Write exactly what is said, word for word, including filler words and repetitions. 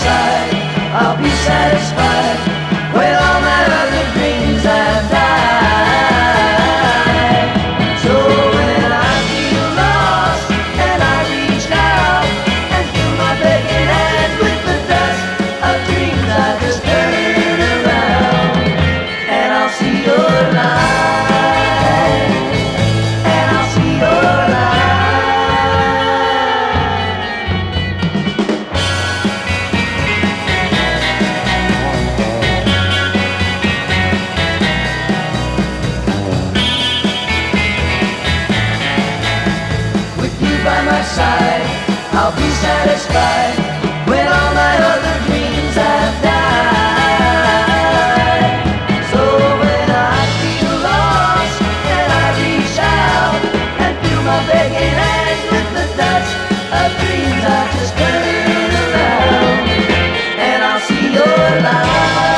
side, I'll be satisfied when all my other dreams have died. So when I feel lost and I reach out and fill my begging hands with the dust of dreams, I just turn around and I'll see your light, and I'll see your light. By my side, I'll be satisfied when all my other dreams have died. So when I feel lost and I reach out and fill my begging hands with the dust of dreams, I just turn around and I'll see your light.